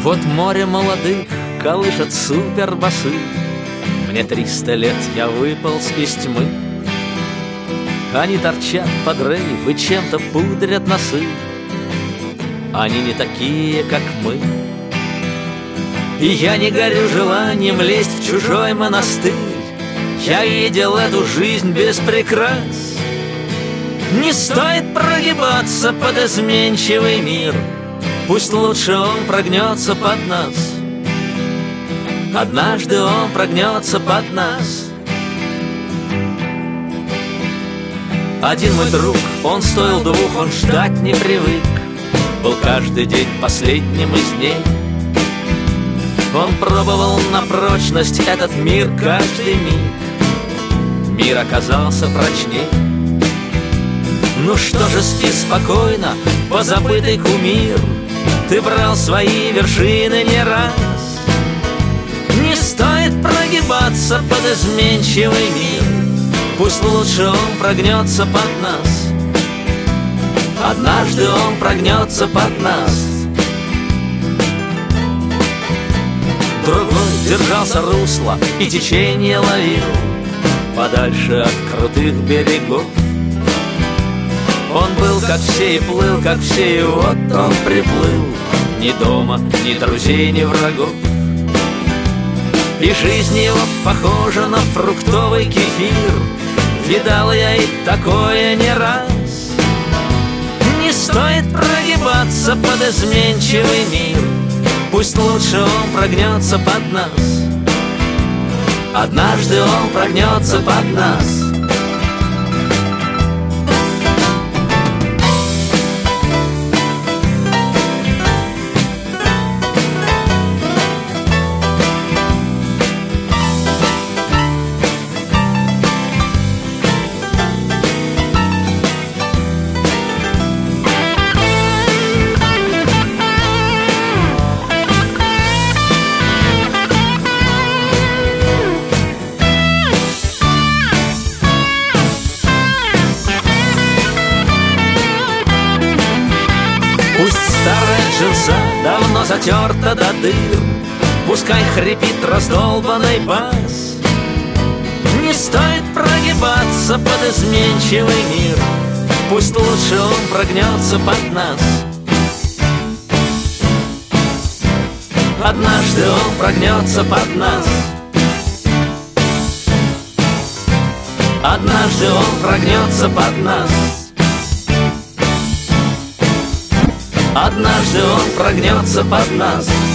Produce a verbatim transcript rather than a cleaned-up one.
Вот море молодых колышет супербасы. Мне триста лет, я выполз из тьмы. Они торчат под рейв и чем-то пудрят носы. Они не такие, как мы. И я не горю желанием лезть в чужой монастырь. Я видел эту жизнь без прикрас. Не стоит прогибаться под изменчивый мир. Пусть лучше он прогнется под нас. Однажды он прогнется под нас. Один мой друг, он стоил двух, он ждать не привык. Был каждый день последним из дней. Он пробовал на прочность этот мир каждый миг. Мир оказался прочней. Ну что же, спи спокойно, позабытый кумир. Ты брал свои вершины не раз. Не стоит прогибаться под изменчивый мир. Пусть лучше он прогнется под нас. Однажды он прогнется под нас. Другой держался русла и течение ловил подальше от крутых берегов. Он был как все и плыл, как все, и вот он приплыл. Ни дома, ни друзей, ни врагов. И жизнь его похожа на фруктовый кефир. Видал я и такое не раз. Не стоит прогибаться под изменчивый мир. Пусть лучше он прогнется под нас. Однажды он прогнется под нас. Джинса давно затерта до дыр. Пускай хрипит раздолбанный бас. Не стоит прогибаться под изменчивый мир. Пусть лучше он прогнется под нас. Однажды он прогнется под нас. Однажды он прогнется под нас. Однажды он прогнется под нас.